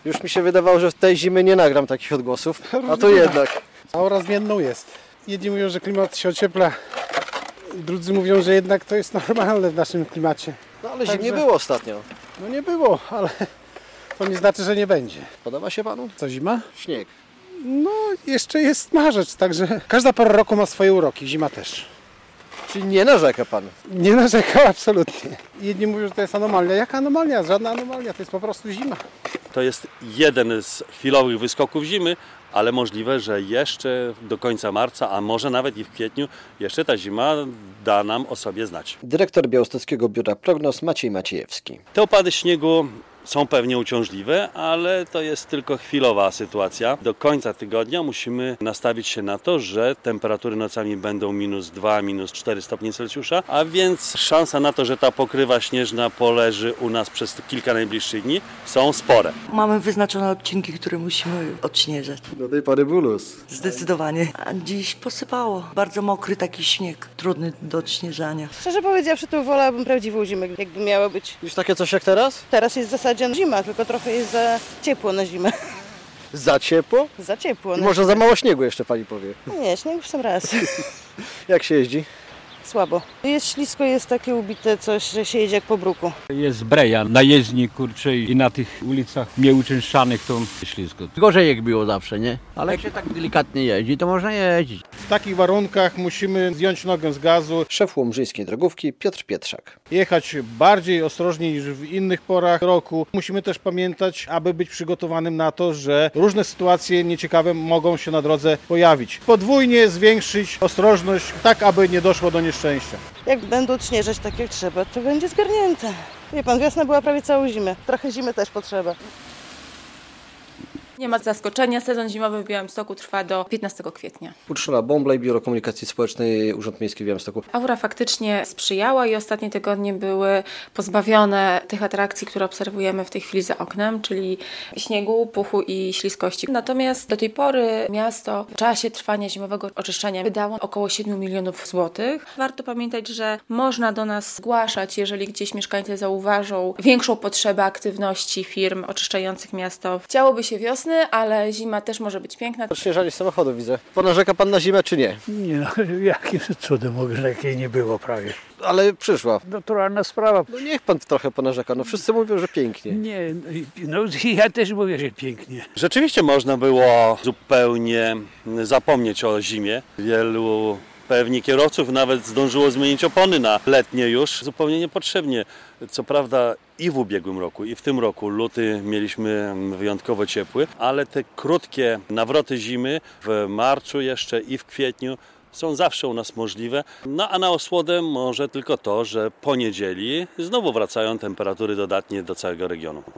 Już mi się wydawało, że w tej zimy nie nagram takich odgłosów, a to jednak. Aura zmienną jest. Jedni mówią, że klimat się ociepla, drudzy mówią, że jednak to jest normalne w naszym klimacie. No ale Także- zimnie było ostatnio. No nie było, ale to nie znaczy, że nie będzie. Podoba się panu? Co, zima? Śnieg. No, jeszcze jest marzec, także każda pora roku ma swoje uroki, zima też. Czyli nie narzeka pan? Nie narzekał absolutnie. Jedni mówią, że to jest anomalia. Jaka anomalia? Żadna anomalia, to jest po prostu zima. To jest jeden z chwilowych wyskoków zimy, ale możliwe, że jeszcze do końca marca, a może nawet i w kwietniu, jeszcze ta zima da nam o sobie znać. Dyrektor Białostockiego Biura Prognoz Maciej Maciejewski. Te opady śniegu są pewnie uciążliwe, ale to jest tylko chwilowa sytuacja. Do końca tygodnia musimy nastawić się na to, że temperatury nocami będą -2, -4 stopnie Celsjusza, a więc szansa na to, że ta pokrywa śnieżna poleży u nas przez kilka najbliższych dni są spore. Mamy wyznaczone odcinki, które musimy odśnieżać. Do tej pory był luz. Zdecydowanie. A dziś posypało. Bardzo mokry taki śnieg, trudny do odśnieżania. Szczerze powiedziawszy, to wolałabym prawdziwą zimę, jakby miała być. Już takie coś jak teraz? Teraz jest w zasadzie zima, tylko trochę jest za ciepło na zimę. Za ciepło? Za ciepło. I może za mało śniegu jeszcze pani powie. Nie, śnieg w sam raz. Jak się jeździ? Słabo. Jest ślisko, jest takie ubite coś, że się jedzie jak po bruku. Jest breja na jezdni, kurczę, i na tych ulicach nieuczęszczanych to ślisko. Gorzej jak było zawsze, nie? Ale jak się tak delikatnie jeździ, to można jeździć. W takich warunkach musimy zdjąć nogę z gazu, Szef Łomżyńskiej Drogówki Piotr Pietrzak. jechać bardziej ostrożnie niż w innych porach roku. Musimy też pamiętać, aby być przygotowanym na to, że różne sytuacje nieciekawe mogą się na drodze pojawić. Podwójnie zwiększyć ostrożność, tak aby nie doszło do nieszczęścia. Jak będą odśnieżać tak jak trzeba, to będzie zgarnięte. Wie pan, wiosna była prawie całą zimę. Trochę zimy też potrzeba. Nie ma zaskoczenia, sezon zimowy w Białymstoku trwa do 15 kwietnia. Urszula Bąblej, Biuro Komunikacji Społecznej, Urząd Miejski w Białymstoku. Aura faktycznie sprzyjała i ostatnie tygodnie były pozbawione tych atrakcji, które obserwujemy w tej chwili za oknem, czyli śniegu, puchu i śliskości. Natomiast do tej pory miasto w czasie trwania zimowego oczyszczania wydało około 7 milionów złotych. Warto pamiętać, że można do nas zgłaszać, jeżeli gdzieś mieszkańcy zauważą większą potrzebę aktywności firm oczyszczających miasto. Chciałoby się wiosny, ale zima też może być piękna. Odśnieżanie samochodu widzę. Ponarzeka pan na zimę czy nie? Nie no, jakim cudem mogę, że jakiej nie było prawie. Ale przyszła. Naturalna sprawa. No niech pan trochę ponarzeka. No wszyscy mówią, że pięknie. Nie, no ja też mówię, że pięknie. Rzeczywiście można było zupełnie zapomnieć o zimie. Wielu pewnie kierowców nawet zdążyło zmienić opony na letnie już, zupełnie niepotrzebnie. Co prawda i w ubiegłym roku, i w tym roku luty mieliśmy wyjątkowo ciepły, ale te krótkie nawroty zimy w marcu jeszcze i w kwietniu są zawsze u nas możliwe. No a na osłodę może tylko to, że po niedzieli znowu wracają temperatury dodatnie do całego regionu.